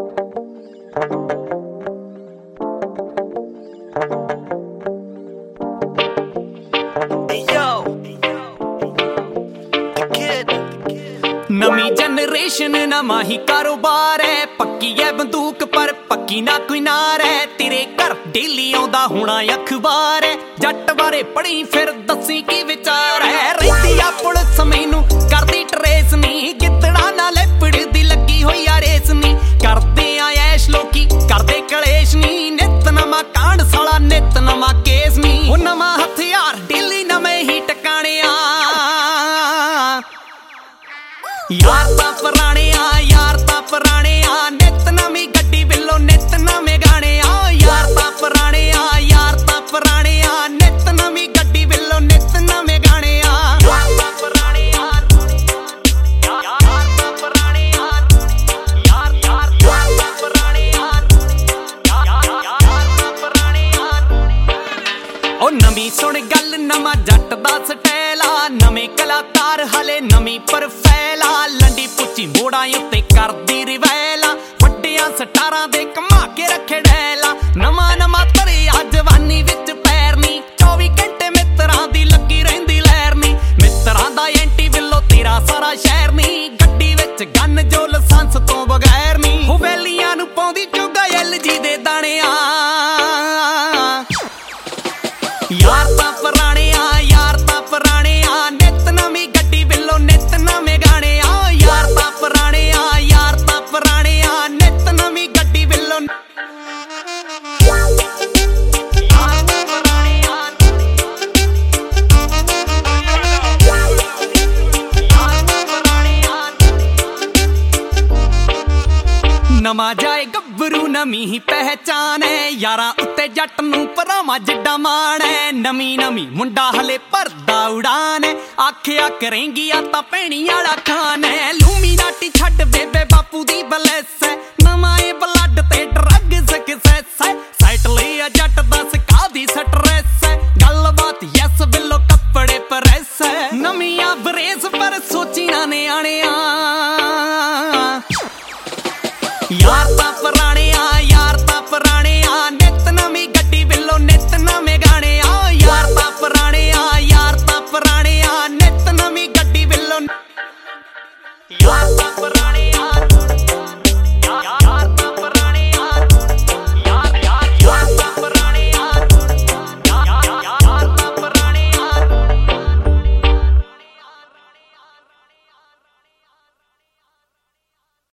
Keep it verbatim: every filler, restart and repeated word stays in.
नवी generation नवा ही कारोबार है, पक्की है बंदूक पर पक्की ना कोई नार है। तेरे घर डेली आउंदा होना अखबार है, जट बारे पढ़ी फिर दसी की विचार है। रहिंदी आ पुलिस मैनू करदी ट्रेस नी, गिद्दड़ा नाल पिड़दी लगी होई आ रेस नी। करदे आ ऐश लोकी करदे कलेश नी, नित नवा कांड साला नित नवा केस नी। ओ नवा हथियार डेली नवे ही टकाने आ, यार तां पुराने आ यार तां पुराने आ। नित नवी गड्डी बिल्लो नित नवे गाने आ, यार तां पुराने आ यार तां पुराने आ। नित नवी गड्डी बिल्लो नित नवे गाने आ, यार तां पुराने आ यार तां पुराने आ यार यार यार तां पुराने आ यार यार तां पुराने आ। ओ नवी सुन गल नवा जट दा स्टाइल आ, नवे कलाकार हले नवी परफैल आ। लंडी पुची मोड़ा उत्ते करदी रिवैला, वड्डियां सटारां दे कमा के रखे डैला। नवा नवा धरिया जवानी विच पैर नी, चौबी घंटे मित्रां दी लगी रहिंदी लैर नी। मित्रां दा एंटी बिल्लो तेरा सारा शहर नी, गड्डी विच गन जो लाइसेंस तो बगैर नी। हो वैलियां नू पाउंदी चुगा एल जी दे दाने आ, यार तां पुराने आ यार तां पुराने आ। नित नवी गड्डी बिल्लो नित नवे गाने आ, यार तां पुराने आ यार तां पुराने आ। नित नवी गड्डी बिल्लो यार तां पुराने आ यार तां पुराने आ। नवा जाए गब्बरू नवी ही पहचान है, यारां उत्ते जट नूं भरावां जिड्डा मान है। नवी नवी मुंडा हले भरदा उड़ान है, आखिया करेंगी आ तां भैणी आला खान है। लूमी नाटी छड्ड बेबे बापू